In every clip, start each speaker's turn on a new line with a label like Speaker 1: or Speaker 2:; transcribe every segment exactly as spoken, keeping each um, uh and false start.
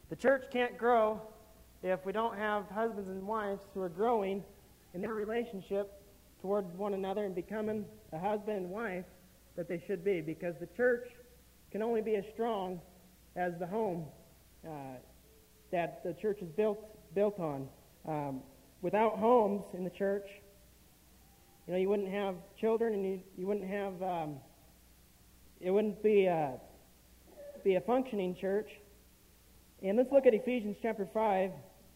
Speaker 1: The church can't grow if we don't have husbands and wives who are growing in their relationship toward one another and becoming a husband and wife that they should be, because the church can only be as strong as the home uh, that the church is built built on. Um, without homes in the church, you know, you wouldn't have children, and you, you wouldn't have um, it wouldn't be a, be a functioning church. And let's look at Ephesians chapter five.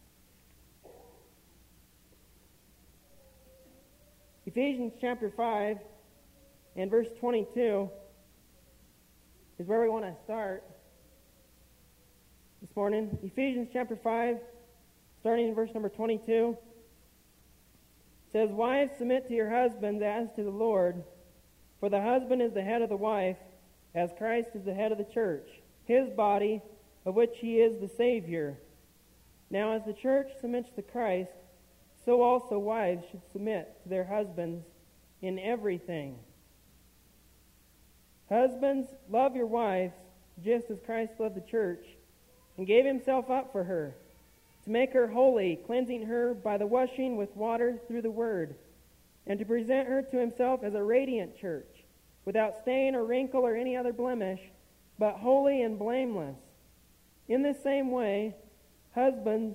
Speaker 1: Ephesians chapter five and verse twenty-two is where we want to start this morning. Ephesians chapter five, starting in verse number twenty-two, says, "Wives, submit to your husbands as to the Lord, for the husband is the head of the wife, as Christ is the head of the church, his body, of which he is the Savior. Now as the church submits to Christ, so also wives should submit to their husbands in everything. Husbands, love your wives, just as Christ loved the church, and gave himself up for her, to make her holy, cleansing her by the washing with water through the word, and to present her to himself as a radiant church, without stain or wrinkle or any other blemish, but holy and blameless. In the same way, husbands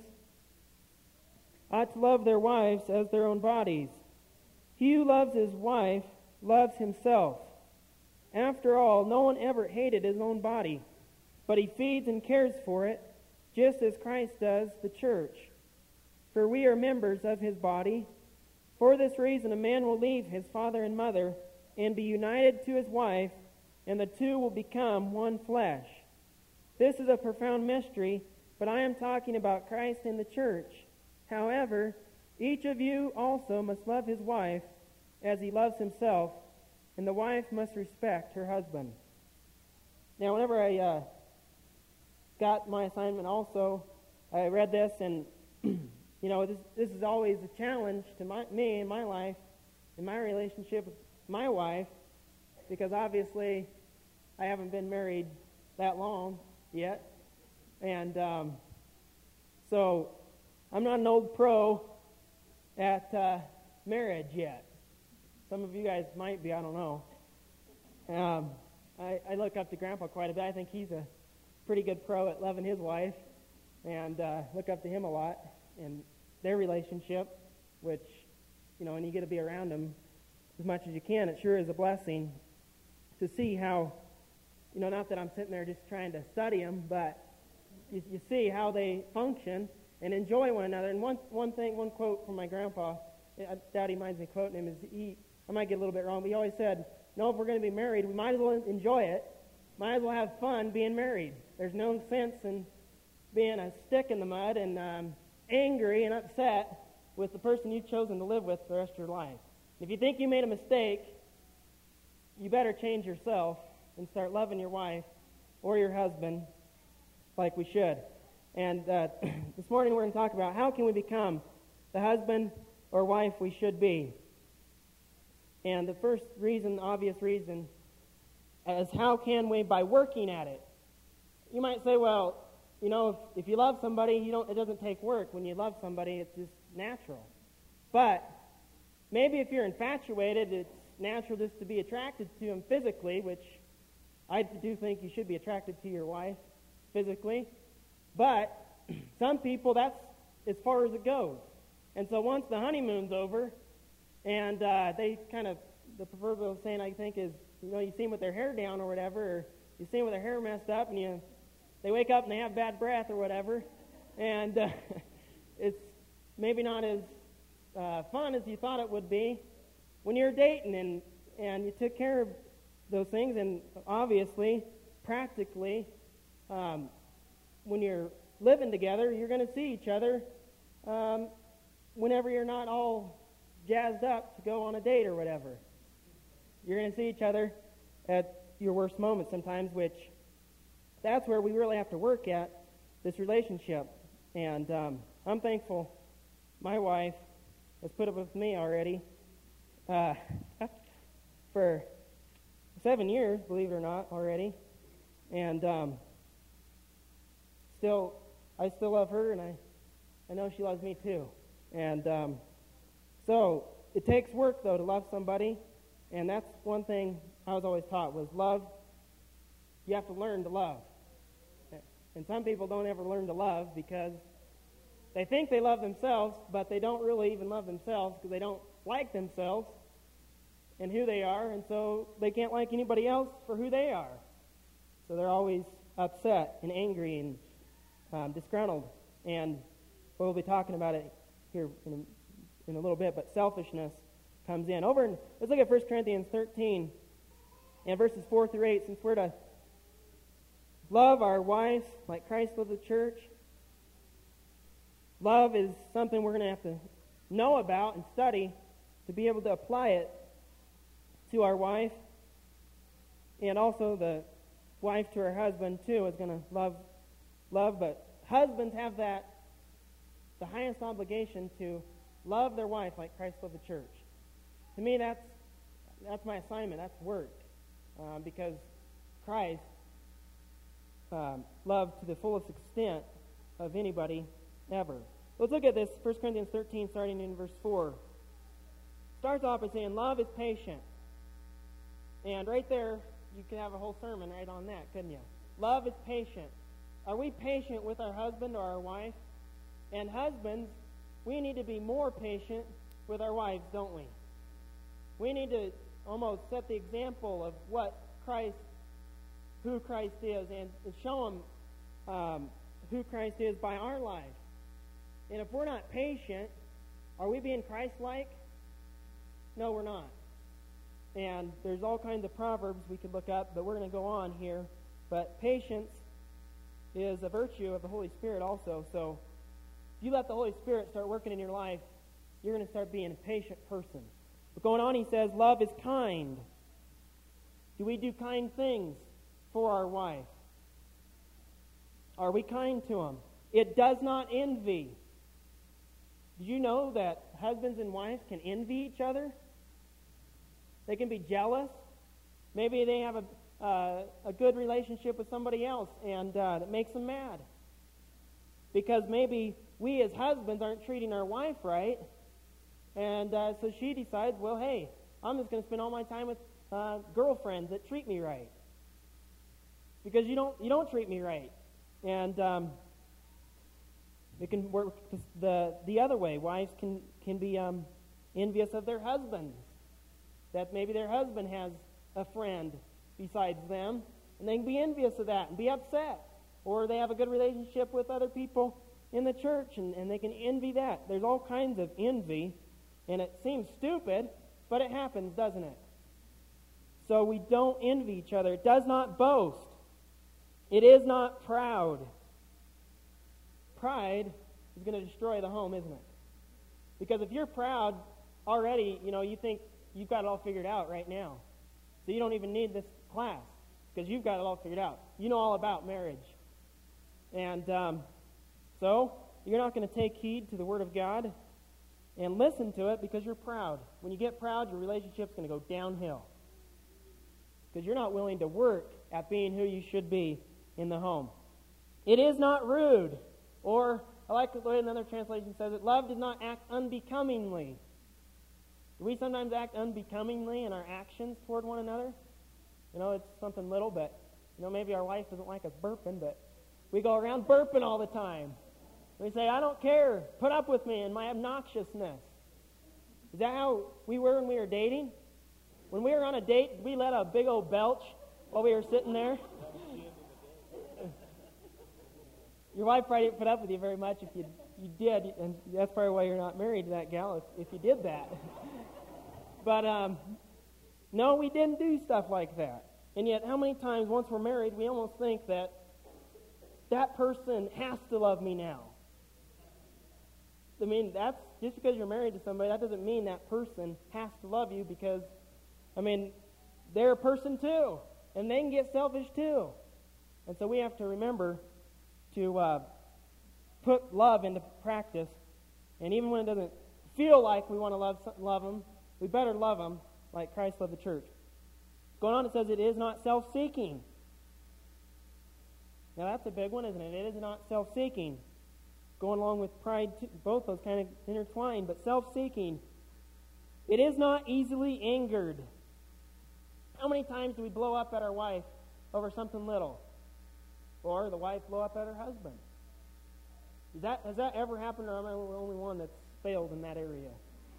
Speaker 1: ought to love their wives as their own bodies. He who loves his wife loves himself. After all, no one ever hated his own body, but he feeds and cares for it, just as Christ does the church. For we are members of his body. For this reason, a man will leave his father and mother and be united to his wife, and the two will become one flesh. This is a profound mystery, but I am talking about Christ and the church. However, each of you also must love his wife as he loves himself, and the wife must respect her husband." Now, whenever I uh, got my assignment also, I read this, and you know, this, this is always a challenge to my, me in my life, in my relationship with my wife, because obviously I haven't been married that long yet, and um, so I'm not an old pro at uh, marriage yet. Some of you guys might be, I don't know. Um, I, I look up to Grandpa quite a bit. I think he's a pretty good pro at loving his wife, and uh, look up to him a lot in their relationship, which, you know, and you get to be around them as much as you can. It sure is a blessing to see how, you know, not that I'm sitting there just trying to study them, but you, you see how they function and enjoy one another. And one one thing, one quote from my grandpa, Daddy minds me quoting him, is he, I might get a little bit wrong, but he always said, no, if we're going to be married, we might as well enjoy it. Might as well have fun being married. There's no sense in being a stick in the mud and um, angry and upset with the person you've chosen to live with for the rest of your life. If you think you made a mistake, you better change yourself and start loving your wife or your husband like we should. And uh, this morning we're going to talk about how can we become the husband or wife we should be. And the first reason, the obvious reason, is how can we? By working at it. You might say, well, you know, if, if you love somebody, you don't. It doesn't take work. When you love somebody, it's just natural. But maybe if you're infatuated, it's natural just to be attracted to him physically, which I do think you should be attracted to your wife physically. But some people, that's as far as it goes. And so once the honeymoon's over, and uh, they kind of, the proverbial saying I think is, you know, you see them with their hair down or whatever, or you see them with their hair messed up, and you, they wake up and they have bad breath or whatever, and uh, it's maybe not as uh, fun as you thought it would be when you're dating, and, and you took care of those things, and obviously, practically, um, when you're living together, you're going to see each other um, whenever you're not all jazzed up to go on a date or whatever. You're going to see each other at your worst moments sometimes, which that's where we really have to work at this relationship. And um, I'm thankful my wife has put up with me already uh, for seven years, believe it or not, already. And um, still I still love her, and I, I know she loves me too. And um, so it takes work, though, to love somebody. And that's one thing I was always taught was love. You have to learn to love. And some people don't ever learn to love because they think they love themselves, but they don't really even love themselves because they don't like themselves and who they are, and so they can't like anybody else for who they are. So they're always upset and angry and um, disgruntled. And we'll be talking about it here in a, in a little bit, but selfishness comes in. Over in, let's look at First Corinthians thirteen and verses four through eight, since we're to love our wives like Christ loved the church. Love is something we're going to have to know about and study to be able to apply it to our wife. And also the wife to her husband, too, is going to love, love. But husbands have that, the highest obligation to love their wife like Christ loved the church. To me, that's, that's my assignment. That's work. Uh, because Christ um, loved to the fullest extent of anybody ever. Let's look at this, First Corinthians thirteen, starting in verse four. Starts off by saying, love is patient. And right there, you could have a whole sermon right on that, couldn't you? Love is patient. Are we patient with our husband or our wife? And husbands, we need to be more patient with our wives, don't we? We need to almost set the example of what Christ, who Christ is, and, and show them um, who Christ is by our life. And if we're not patient, are we being Christ-like? No, we're not. And there's all kinds of proverbs we could look up, but we're going to go on here. But patience is a virtue of the Holy Spirit also. So if you let the Holy Spirit start working in your life, you're going to start being a patient person. But going on, he says, love is kind. Do we do kind things for our wife? Are we kind to them? It does not envy. Did you know that husbands and wives can envy each other? They can be jealous. Maybe they have a, uh, a good relationship with somebody else, and uh, that makes them mad. Because maybe we as husbands aren't treating our wife right, and uh, so she decides, well, hey, I'm just going to spend all my time with uh, girlfriends that treat me right. Because you don't you don't treat me right. And um, it can work the the other way. Wives can, can be um, envious of their husbands. That maybe their husband has a friend besides them, and they can be envious of that and be upset. Or they have a good relationship with other people in the church, and, and they can envy that. There's all kinds of envy, and it seems stupid, but it happens, doesn't it? So we don't envy each other. It does not boast. It is not proud. Pride is going to destroy the home, isn't it? Because if you're proud already, you know, you think you've got it all figured out right now. So you don't even need this class because you've got it all figured out. You know all about marriage. And um, so you're not going to take heed to the Word of God and listen to it because you're proud. When you get proud, your relationship's going to go downhill because you're not willing to work at being who you should be in the home. It is not rude, or I like the way another translation says it, love does not act unbecomingly. Do we sometimes act unbecomingly in our actions toward one another? You know, it's something little, but, you know, maybe our wife doesn't like us burping, but we go around burping all the time. We say, I don't care. Put up with me and my obnoxiousness. Is that how we were when we were dating? When we were on a date, we let a big old belch while we were sitting there. Your wife probably didn't put up with you very much if you you did, and that's probably why you're not married to that gal, if, if you did that. But, um, no, we didn't do stuff like that. And yet, how many times, once we're married, we almost think that that person has to love me now. I mean, that's just because you're married to somebody, that doesn't mean that person has to love you because, I mean, they're a person too, and they can get selfish too. And so we have to remember to uh, put love into practice, and even when it doesn't feel like we want to love love them, we better love them like Christ loved the church. Going on, it says it is not self-seeking. Now that's a big one, isn't it? It is not self-seeking. Going along with pride, too, both those kind of intertwined, but self-seeking. It is not easily angered. How many times do we blow up at our wife over something little? Or the wife blow up at her husband? Is that, has that ever happened, or am I the only one that's failed in that area?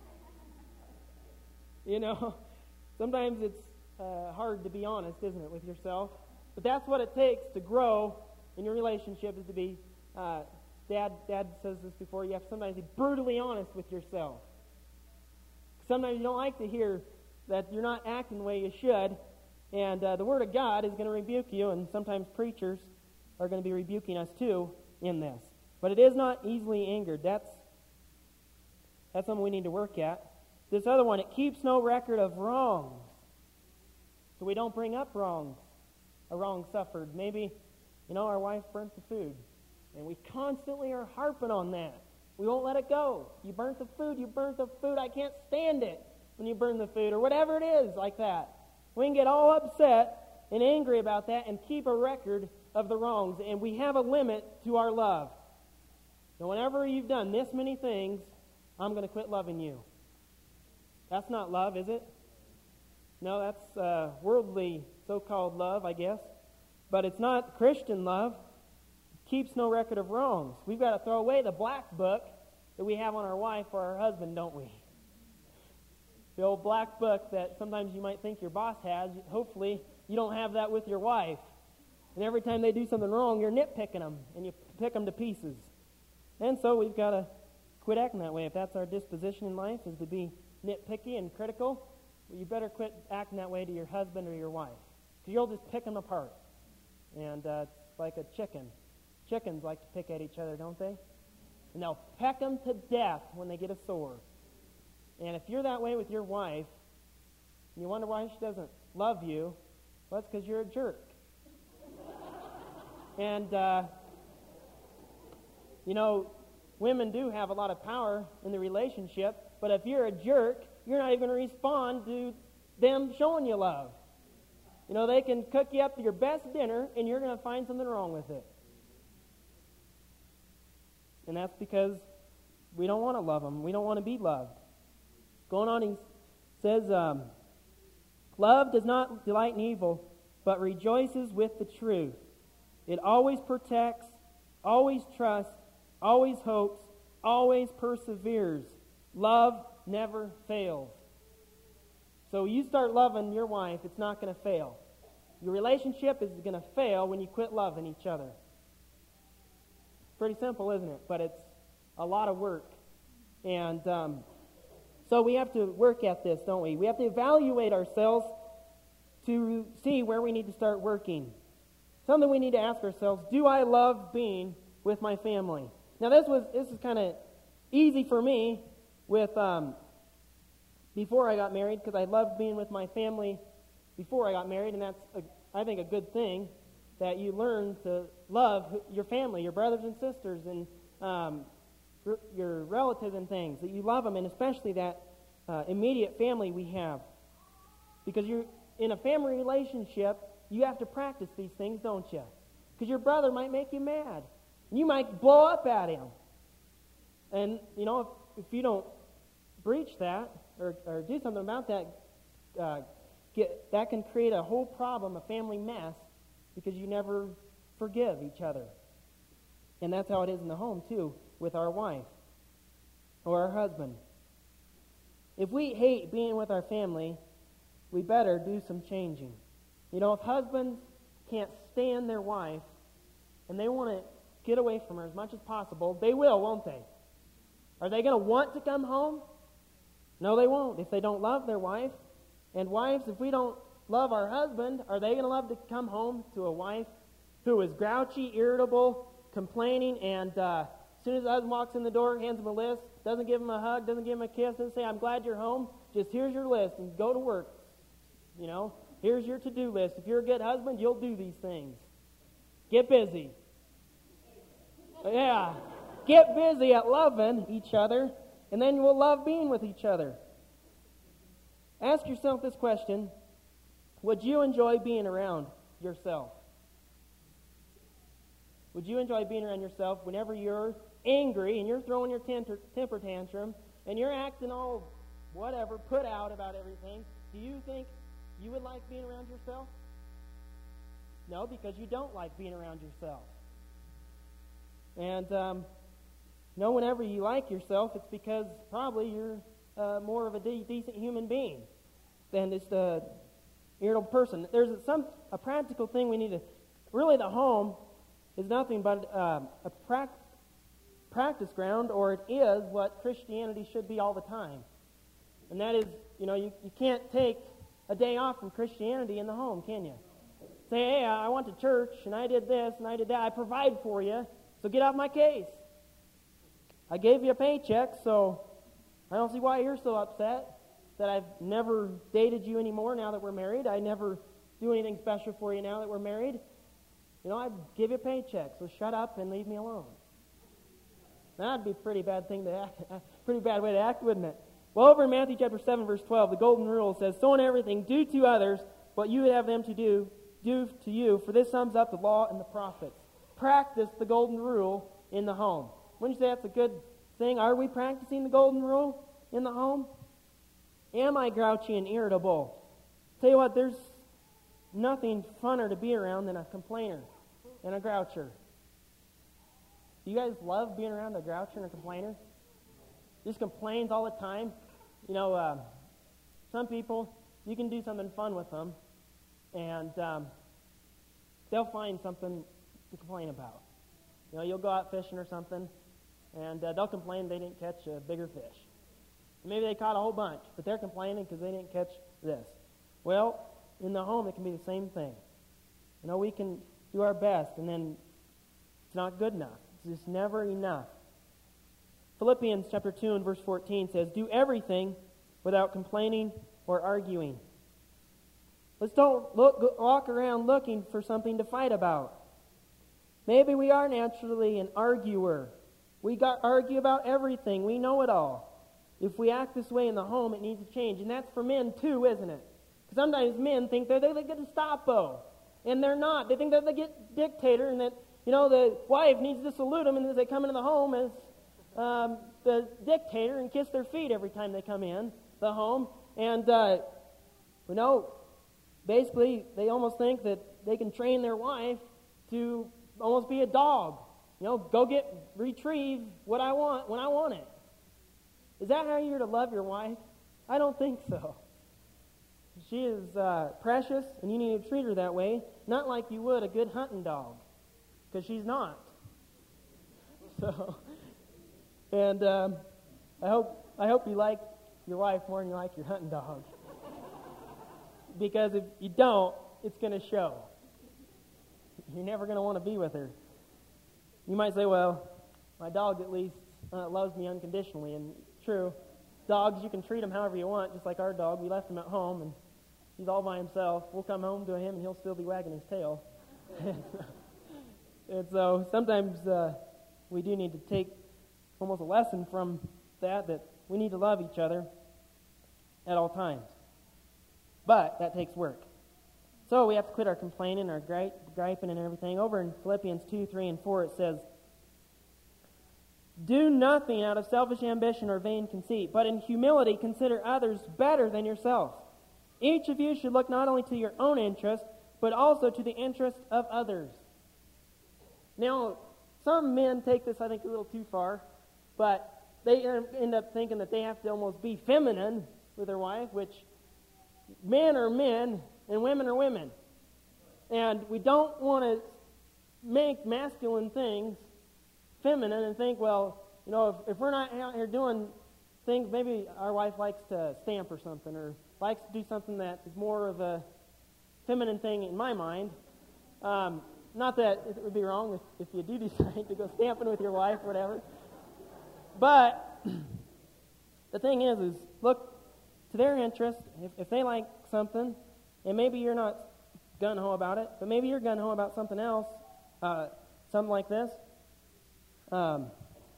Speaker 1: You know, sometimes it's uh, hard to be honest, isn't it, with yourself? But that's what it takes to grow in your relationship, is to be, uh, Dad Dad says this before, you have to sometimes be brutally honest with yourself. Sometimes you don't like to hear that you're not acting the way you should, and uh, the Word of God is going to rebuke you, and sometimes preachers are going to be rebuking us too in this. But it is not easily angered. That's, that's something we need to work at. This other one, it keeps no record of wrongs. So we don't bring up wrongs, a wrong suffered. Maybe, you know, our wife burnt the food, and we constantly are harping on that. We won't let it go. You burnt the food, you burnt the food, I can't stand it when you burn the food, or whatever it is like that. We can get all upset and angry about that and keep a record of the wrongs, and we have a limit to our love. Now, whenever you've done this many things, I'm going to quit loving you. That's not love, is it? No, that's uh, worldly so-called love, I guess. But it's not Christian love. It keeps no record of wrongs. We've got to throw away the black book that we have on our wife or our husband, don't we? The old black book that sometimes you might think your boss has. Hopefully, you don't have that with your wife. And every time they do something wrong, you're nitpicking them, and you pick them to pieces. And so we've got to quit acting that way. If that's our disposition in life, is to be nitpicky and critical, well, you better quit acting that way to your husband or your wife, because you'll just pick them apart. And uh, it's like a chicken. Chickens like to pick at each other, don't they? And they'll peck them to death when they get a sore. And if you're that way with your wife, and you wonder why she doesn't love you, well, that's because you're a jerk. And, uh, you know, women do have a lot of power in the relationship, but if you're a jerk, you're not even going to respond to them showing you love. You know, they can cook you up your best dinner, and you're going to find something wrong with it. And that's because we don't want to love them. We don't want to be loved. Going on, he says, um, love does not delight in evil, but rejoices with the truth. It always protects, always trusts, always hopes, always perseveres. Love never fails. So you start loving your wife, it's not going to fail. Your relationship is going to fail when you quit loving each other. Pretty simple, isn't it? But it's a lot of work. And um, so we have to work at this, don't we? We have to evaluate ourselves to see where we need to start working. Something we need to ask ourselves, do I love being with my family? Now this was this is kind of easy for me with um, before I got married, because I loved being with my family before I got married, and that's, a, I think, a good thing, that you learn to love your family, your brothers and sisters, and um, your relatives and things, that you love them, and especially that uh, immediate family we have. Because you're in a family relationship, you have to practice these things, don't you? Because your brother might make you mad. You might blow up at him. And, you know, if, if you don't breach that or, or do something about that, uh, get, that can create a whole problem, a family mess, because you never forgive each other. And that's how it is in the home, too, with our wife or our husband. If we hate being with our family, we better do some changing. You know, if husbands can't stand their wife and they want to get away from her as much as possible, they will, won't they? Are they going to want to come home? No, they won't if they don't love their wife. And wives, if we don't love our husband, are they going to love to come home to a wife who is grouchy, irritable, complaining, and uh, as soon as the husband walks in the door, hands him a list, doesn't give him a hug, doesn't give him a kiss, doesn't say, I'm glad you're home, just here's your list and go to work. You know, here's your to-do list. If you're a good husband, you'll do these things. Get busy. Yeah. Get busy at loving each other, and then we'll love being with each other. Ask yourself this question. Would you enjoy being around yourself? Would you enjoy being around yourself whenever you're angry and you're throwing your temper, temper tantrum and you're acting all whatever, put out about everything? Do you think you would like being around yourself? No, because you don't like being around yourself. And, um, you know, whenever you like yourself, it's because probably you're uh, more of a de- decent human being than just a irritable person. There's some a practical thing we need to... Really, the home is nothing but uh, a pra- practice ground, or it is what Christianity should be all the time. And that is, you know, you, you can't take a day off from Christianity in the home, can you? Say, hey, I went to church, and I did this, and I did that. I provide for you, so get off my case. I gave you a paycheck, so I don't see why you're so upset that I've never dated you anymore now that we're married. I never do anything special for you now that we're married. You know, I give you a paycheck, so shut up and leave me alone. That'd be a pretty bad thing to act, a pretty bad way to act, wouldn't it? Well, over in Matthew chapter seven, verse twelve, the golden rule says, "So in everything, do to others what you would have them to do, do to you, for this sums up the law and the prophets." Practice the golden rule in the home. Wouldn't you say that's a good thing? Are we practicing the golden rule in the home? Am I grouchy and irritable? Tell you what, there's nothing funner to be around than a complainer and a groucher. Do you guys love being around a groucher and a complainer? Just complains all the time. You know, uh, some people, you can do something fun with them, and um, they'll find something to complain about. You know, you'll go out fishing or something, and uh, they'll complain they didn't catch a bigger fish. Maybe they caught a whole bunch, but they're complaining because they didn't catch this. Well, in the home, it can be the same thing. You know, we can do our best, and then it's not good enough. It's just never enough. Philippians chapter two and verse fourteen says, "Do everything without complaining or arguing." Let's don't look, walk around looking for something to fight about. Maybe we are naturally an arguer. We got argue about everything. We know it all. If we act this way in the home, it needs to change. And that's for men too, isn't it? Because sometimes men think they're, they're the Gestapo. And they're not. They think they're the dictator, and that, you know, the wife needs to salute them, and as they come into the home as um, the dictator and kiss their feet every time they come in the home. And, uh, you know, basically they almost think that they can train their wife to almost be a dog. You know, go get, retrieve what I want when I want it. Is that how you're to love your wife? I don't think so. She is uh, precious, and you need to treat her that way, not like you would a good hunting dog, because she's not. So, and um, I hope I hope you like your wife more than you like your hunting dog, because if you don't, it's going to show. You're never going to want to be with her. You might say, "Well, my dog at least uh, loves me unconditionally," and true. Dogs, you can treat them however you want, just like our dog. We left him at home, and he's all by himself. We'll come home to him, and he'll still be wagging his tail. And so sometimes uh, we do need to take almost a lesson from that, that we need to love each other at all times. But that takes work. So we have to quit our complaining, our gri- griping and everything. Over in Philippians two, three, and four, it says, "Do nothing out of selfish ambition or vain conceit, but in humility consider others better than yourself. Each of you should look not only to your own interest, but also to the interest of others." Now, some men take this, I think, a little too far, but they end up thinking that they have to almost be feminine with their wife, which men are men and women are women. And we don't want to make masculine things feminine and think, well, you know, if, if we're not out here doing things, maybe our wife likes to stamp or something, or likes to do something that is more of a feminine thing in my mind. Um, not that it would be wrong if, if you do decide to go stamping with your wife or whatever. But the thing is, is look to their interest. If, if they like something, and maybe you're not gung-ho about it, but maybe you're gung-ho about something else, uh, something like this. Um,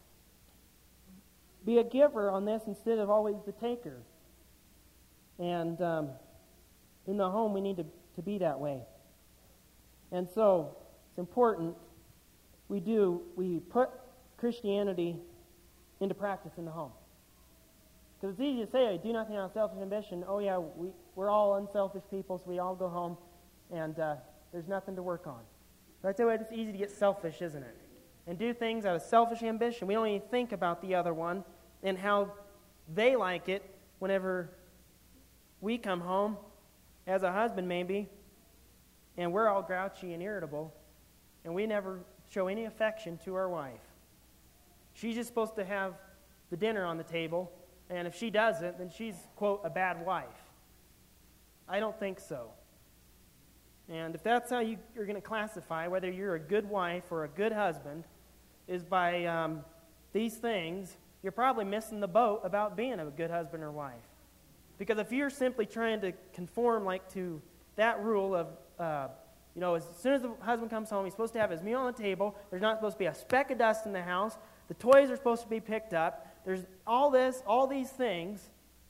Speaker 1: be a giver on this instead of always the taker. And um, in the home, we need to, to be that way. And so, it's important we do, we put Christianity into practice in the home. Because it's easy to say, do nothing out of selfish ambition. Oh yeah, we, we're all unselfish people, so we all go home, and uh, there's nothing to work on. But I tell you what, it's easy to get selfish, isn't it? And do things out of selfish ambition. We don't even think about the other one and how they like it whenever we come home, as a husband maybe, and we're all grouchy and irritable, and we never show any affection to our wife. She's just supposed to have the dinner on the table, and if she doesn't, then she's, quote, a bad wife. I don't think so. And if that's how you, you're going to classify whether you're a good wife or a good husband, is by um, these things, you're probably missing the boat about being a good husband or wife. Because if you're simply trying to conform like to that rule of, uh, you know, as soon as the husband comes home, he's supposed to have his meal on the table, there's not supposed to be a speck of dust in the house, the toys are supposed to be picked up, there's all this, all these things,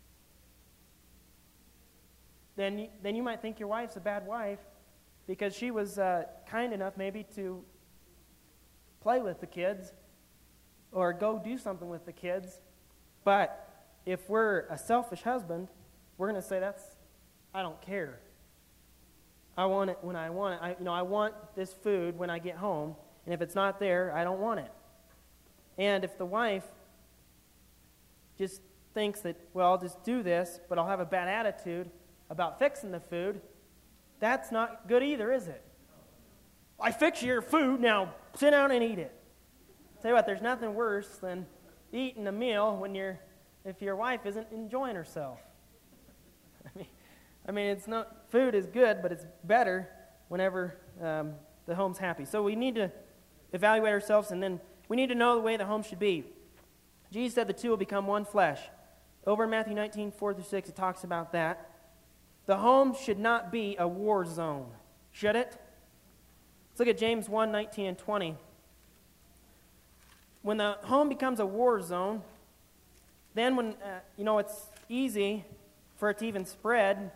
Speaker 1: then you, then you might think your wife's a bad wife because she was uh, kind enough maybe to play with the kids or go do something with the kids. But if we're a selfish husband, we're going to say, that's, I don't care. I want it when I want it. I, you know, I want this food when I get home, and if it's not there, I don't want it. And if the wife just thinks that, well, I'll just do this, but I'll have a bad attitude about fixing the food, that's not good either, is it? I fix your food, now sit down and eat it. Tell you what, there's nothing worse than eating a meal when you're, if your wife isn't enjoying herself. I mean, I mean, it's not, food is good, but it's better whenever um, the home's happy. So we need to evaluate ourselves, and then we need to know the way the home should be. Jesus said the two will become one flesh. Over in Matthew nineteen, four through six, it talks about that. The home should not be a war zone, should it? Let's look at James one, nineteen and twenty. When the home becomes a war zone, then when, uh, you know, it's easy for it to even spread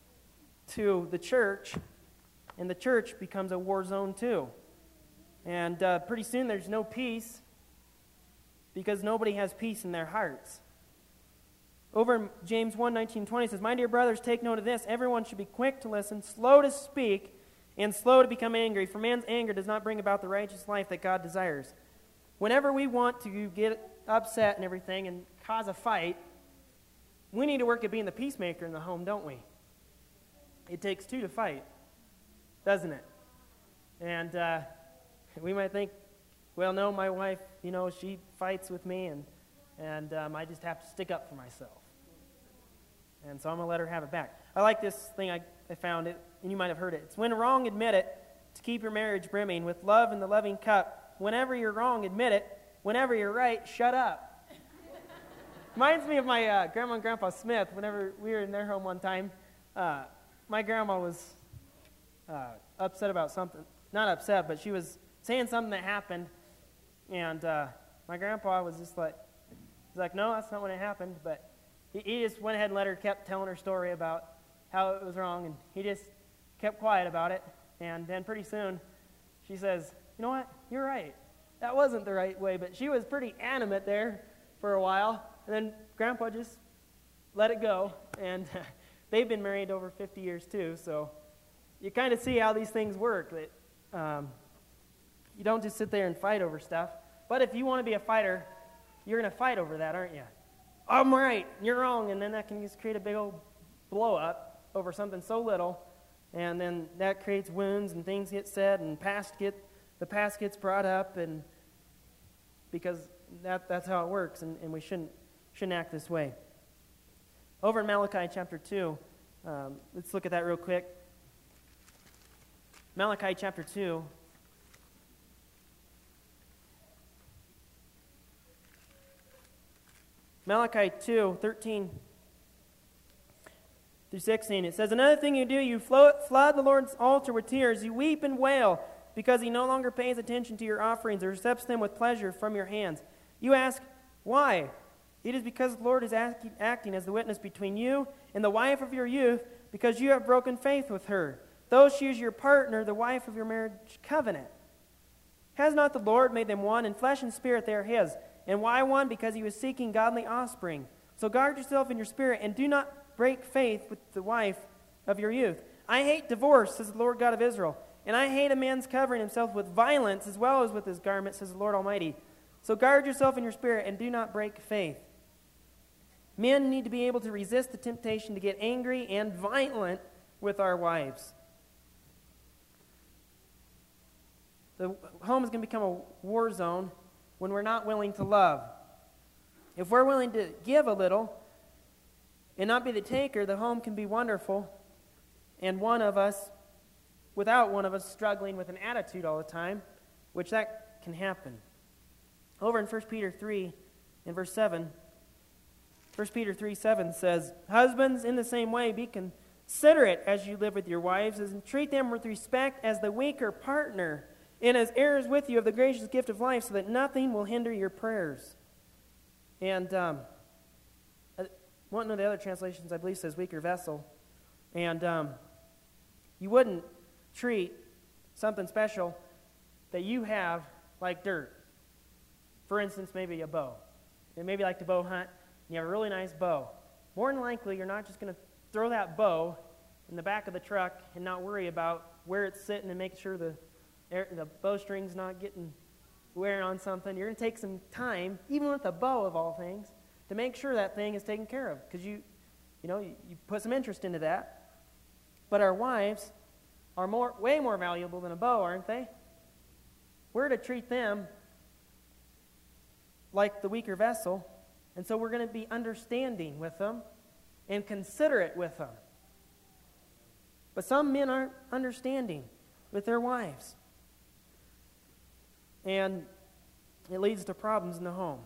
Speaker 1: to the church, and the church becomes a war zone too. And uh, pretty soon there's no peace because nobody has peace in their hearts. Over in James one, nineteen, twenty, it says, "My dear brothers, take note of this. Everyone should be quick to listen, slow to speak, and slow to become angry, for man's anger does not bring about the righteous life that God desires." Whenever we want to get upset and everything and cause a fight, we need to work at being the peacemaker in the home, don't we? It takes two to fight, doesn't it? And uh, we might think, well, no, my wife, you know, she fights with me, and, and um, I just have to stick up for myself. And so I'm going to let her have it back. I like this thing I, I found, it, and you might have heard it. It's when wrong, admit it, to keep your marriage brimming with love in the loving cup. Whenever you're wrong, admit it. Whenever you're right, shut up. Reminds me of my uh, grandma and grandpa Smith. Whenever we were in their home one time, uh, my grandma was uh, upset about something. Not upset, but she was saying something that happened, and uh, my grandpa was just like, he's like, no, that's not when it happened, but he, he just went ahead and let her, kept telling her story about how it was wrong, and he just kept quiet about it, and then pretty soon she says, you know what, you're right. That wasn't the right way, but she was pretty animate there for a while, and then Grandpa just let it go, and they've been married over fifty years too, so you kind of see how these things work, that um, you don't just sit there and fight over stuff, but if you want to be a fighter, you're going to fight over that, aren't you? I'm right, you're wrong, and then that can just create a big old blow-up over something so little, and then that creates wounds, and things get said, and past get the past gets brought up, and because that that's how it works, and, and we shouldn't shouldn't act this way. Over in Malachi chapter two, um, let's look at that real quick. Malachi chapter two. Malachi two, thirteen through sixteen, it says, "Another thing you do, you flood the Lord's altar with tears, you weep and wail, because he no longer pays attention to your offerings or accepts them with pleasure from your hands. You ask, why? It is because the Lord is acting, acting as the witness between you and the wife of your youth, because you have broken faith with her, though she is your partner, the wife of your marriage covenant."
Speaker 2: Has not the Lord made them one? In flesh and spirit they are his. And why one? Because he was seeking godly offspring. So guard yourself in your spirit, and do not break faith with the wife of your youth. I hate divorce, says the Lord God of Israel. And I hate a man's covering himself with violence as well as with his garment, says the Lord Almighty. So guard yourself in your spirit, and do not break faith. Men need to be able to resist the temptation to get angry and violent with our wives. The home is going to become a war zone when we're not willing to love. If we're willing to give a little and not be the taker, the home can be wonderful, and one of us, without one of us struggling with an attitude all the time, which that can happen. Over in First Peter three, in verse seven, First Peter three seven says, Husbands, in the same way, be considerate as you live with your wives, and treat them with respect as the weaker partner, and as heirs with you of the gracious gift of life, so that nothing will hinder your prayers. And um, one of the other translations, I believe, says weaker vessel. And um, you wouldn't treat something special that you have like dirt. For instance, maybe a bow. You maybe like to bow hunt, and you have a really nice bow. More than likely, you're not just going to throw that bow in the back of the truck and not worry about where it's sitting and make sure the air, the bowstring's not getting wearing on something. You're going to take some time, even with a bow of all things, to make sure that thing is taken care of, because you, you know, you, you put some interest into that. But our wives are more, way more valuable than a bow, aren't they? We're to treat them like the weaker vessel, and so we're going to be understanding with them and considerate with them. But some men aren't understanding with their wives, and it leads to problems in the home.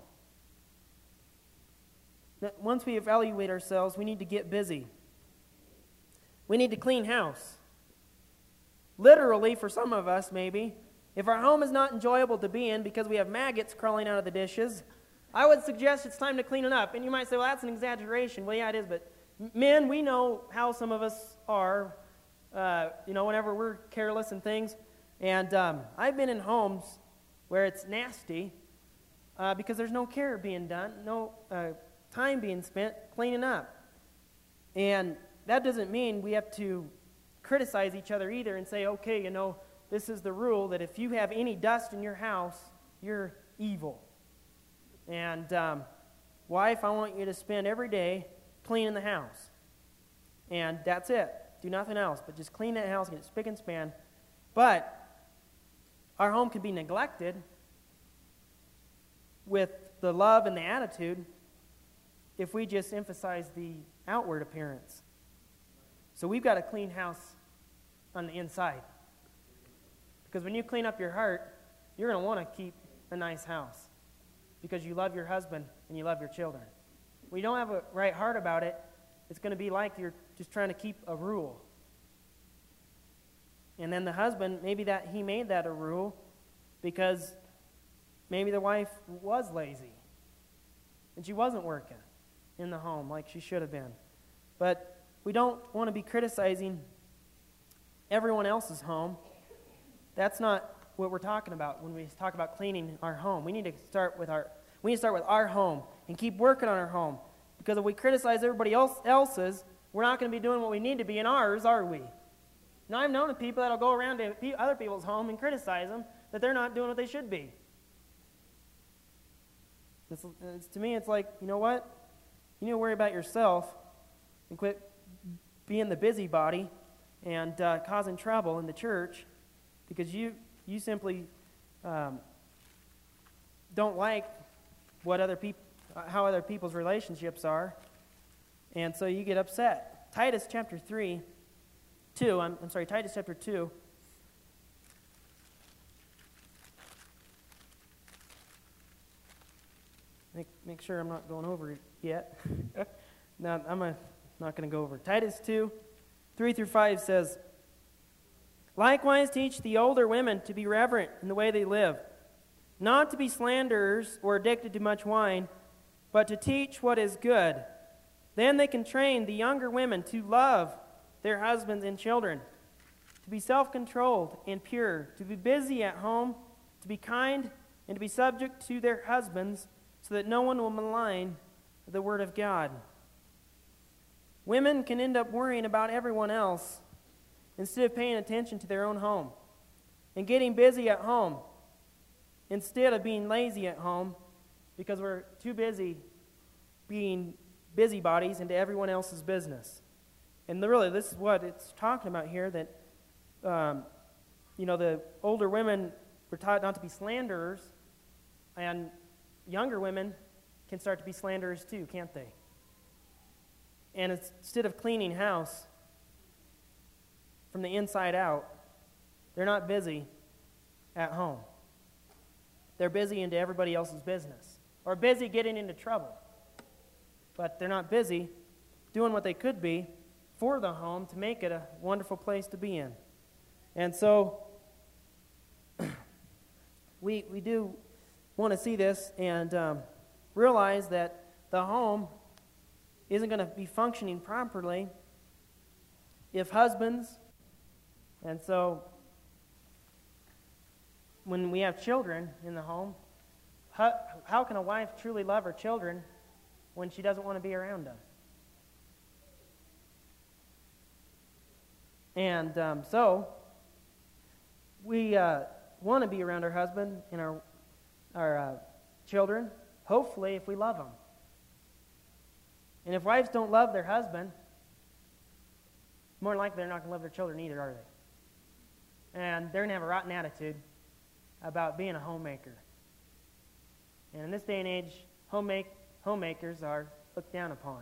Speaker 2: Once we evaluate ourselves, we need to get busy. We need to clean house. Literally, for some of us, maybe, if our home is not enjoyable to be in because we have maggots crawling out of the dishes, I would suggest it's time to clean it up. And you might say, well, that's an exaggeration. Well, yeah, it is, but men, we know how some of us are, uh, you know, whenever we're careless and things. And um, I've been in homes where it's nasty uh, because there's no care being done, no uh, time being spent cleaning up. And that doesn't mean we have to criticize each other either and say, okay, you know, this is the rule that if you have any dust in your house, you're evil. And um, wife, I want you to spend every day cleaning the house. And that's it. Do nothing else, but just clean that house, get it spick and span. But our home can be neglected with the love and the attitude if we just emphasize the outward appearance. So we've got a clean house on the inside. Because when you clean up your heart, you're going to want to keep a nice house because you love your husband and you love your children. When you don't have a right heart about it, it's going to be like you're just trying to keep a rule. And then the husband, maybe that he made that a rule because maybe the wife was lazy and she wasn't working in the home like she should have been. But we don't want to be criticizing everyone else's home. That's not what we're talking about when we talk about cleaning our home. We need to start with our we need to start with our home and keep working on our home. Because if we criticize everybody else else's, we're not going to be doing what we need to be in ours, are we? Now, I've known of people that'll go around to other people's home and criticize them that they're not doing what they should be. It's, it's, to me, it's like, you know what? You need to worry about yourself and quit being the busybody and uh, causing trouble in the church because you you simply um, don't like what other people, how other people's relationships are, and so you get upset. Titus chapter three, two. I'm, I'm sorry, Titus chapter two. Make make sure I'm not going over it yet. No, I'm a, not going to go over it. Titus two, three through five says, likewise teach the older women to be reverent in the way they live, not to be slanderers or addicted to much wine, but to teach what is good. Then they can train the younger women to love their husbands and children, to be self-controlled and pure, to be busy at home, to be kind and to be subject to their husbands, so that no one will malign the word of God. Women can end up worrying about everyone else instead of paying attention to their own home, and getting busy at home instead of being lazy at home because we're too busy being busybodies into everyone else's business. And really, this is what it's talking about here, that, um, you know, the older women were taught not to be slanderers, and younger women can start to be slanderers too, can't they? And it's, instead of cleaning house from the inside out, they're not busy at home. They're busy into everybody else's business, or busy getting into trouble. But they're not busy doing what they could be for the home to make it a wonderful place to be in. And so we we do want to see this and um, realize that the home isn't going to be functioning properly if husbands, and so when we have children in the home, how, how can a wife truly love her children when she doesn't want to be around them? And um, so we uh, want to be around our husband and our our uh, children, hopefully, if we love them. And if wives don't love their husband, more than likely they're not going to love their children either, are they? And they're going to have a rotten attitude about being a homemaker. And in this day and age, homemake, homemakers are looked down upon.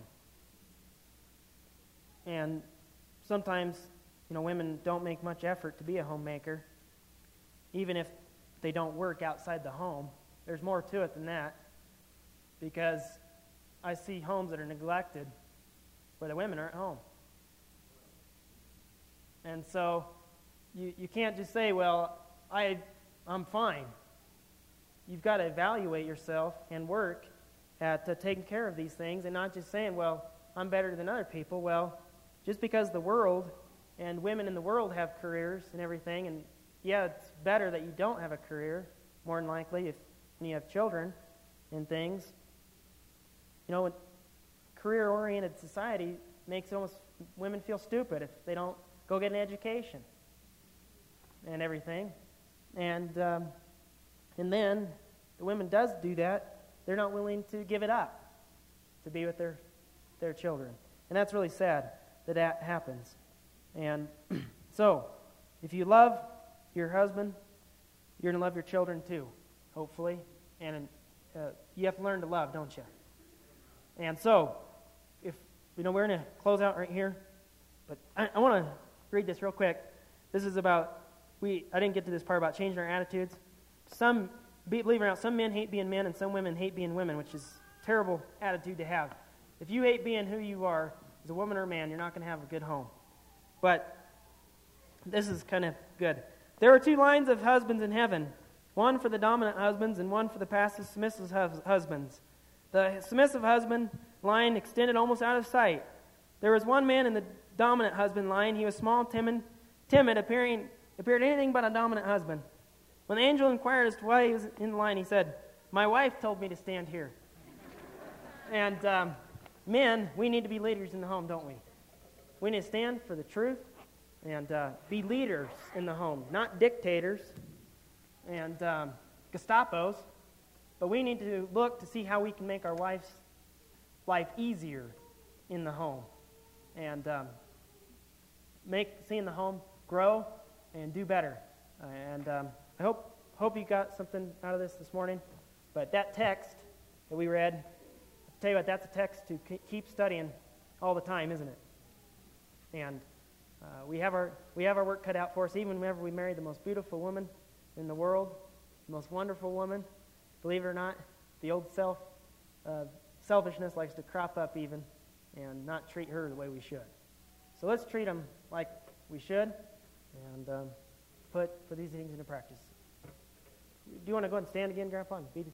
Speaker 2: And sometimes, you know, women don't make much effort to be a homemaker, even if they don't work outside the home. There's more to it than that, because I see homes that are neglected where the women aren't home. And so you, you can't just say, well, I, I'm fine. You've got to evaluate yourself and work at uh, taking care of these things, and not just saying, well, I'm better than other people. Well, just because the world and women in the world have careers and everything, and yeah, it's better that you don't have a career, more than likely, if when you have children and things. You know, a career-oriented society makes almost women feel stupid if they don't go get an education and everything. And um, and then the women does do that, they're not willing to give it up to be with their their children. And that's really sad that that happens. And so, if you love your husband, you're going to love your children too, hopefully. And uh, you have to learn to love, don't you? And so, if you know, we're going to close out right here. But I, I want to read this real quick. This is about, we. I didn't get to this part about changing our attitudes. Some, believe it or not, some men hate being men and some women hate being women, which is a terrible attitude to have. If you hate being who you are as a woman or a man, you're not going to have a good home. But this is kind of good. There are two lines of husbands in heaven, one for the dominant husbands and one for the passive submissive hus- husbands. The submissive husband line extended almost out of sight. There was one man in the dominant husband line. He was small, timid, timid, appearing appeared anything but a dominant husband. When the angel inquired as to why he was in the line, he said, "My wife told me to stand here." And um, men, we need to be leaders in the home, don't we? We need to stand for the truth and uh, be leaders in the home, not dictators and um, Gestapos, but we need to look to see how we can make our wife's life easier in the home and um, make seeing the home grow and do better. Uh, and um, I hope hope you got something out of this this morning. But that text that we read, I'll tell you what, that's a text to keep studying all the time, isn't it? And uh, we have our we have our work cut out for us. Even whenever we marry the most beautiful woman in the world, the most wonderful woman, believe it or not, the old self uh, selfishness likes to crop up even and not treat her the way we should. So let's treat them like we should and um, put put these things into practice. Do you want to go and stand again, Grandpa, and be